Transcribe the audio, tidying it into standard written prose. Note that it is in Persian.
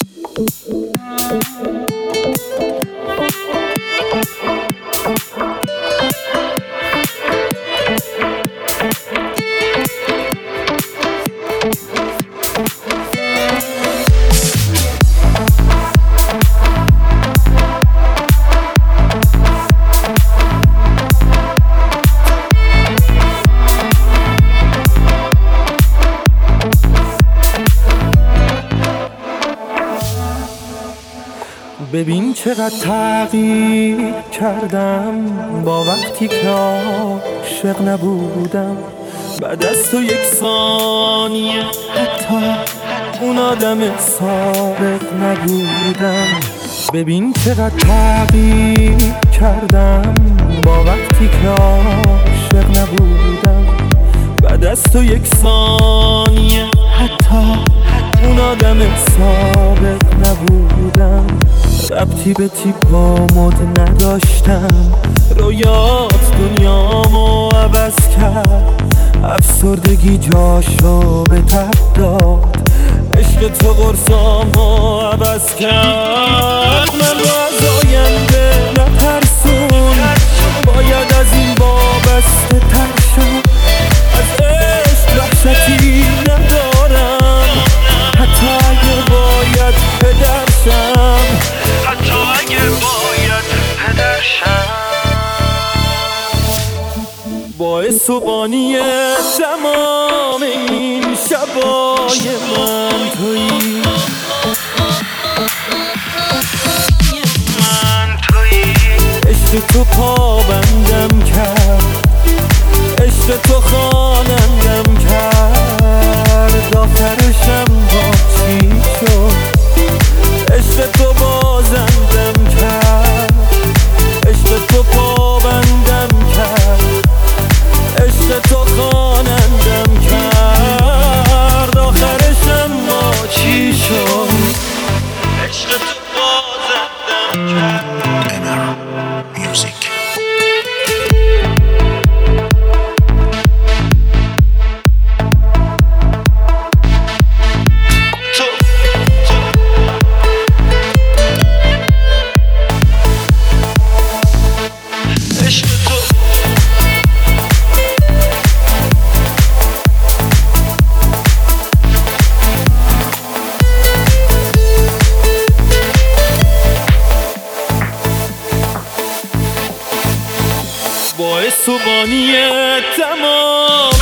ببین چقدر تغییر کردم با وقتی که عاشق نبودم. بعد از تو یک ثانیه حتی اون آدم سابق نبودم. ببین چقدر تغییر کردم با وقتی که عاشق نبودم. بعد از تو یک ثانیه حتی اون آدم سابق نبودم. ربطی به تیپ و مد نداشتم، رویات دنیامو عوض کرد. افسردگی جاشو به تب داد، عشق تو قرصامو عوض کرد. من رو از آینده نترسون، باید از این وابسته تر شم. از عشق وحشتی ندارم، حتی اگه باید پدرشم. باعث و بانی تمام این شبای من تویی. عشق تو پابندم کرد، عشق تو خوانندم کرد. آخرشم با چی شد؟ عشق تو بازندم کرد، عشق تو پابندم کرد، عشق تو خوانندم کرد. آخرشم ما چی شد؟ عشق تو بازندم کرد. باعث و بانی تمام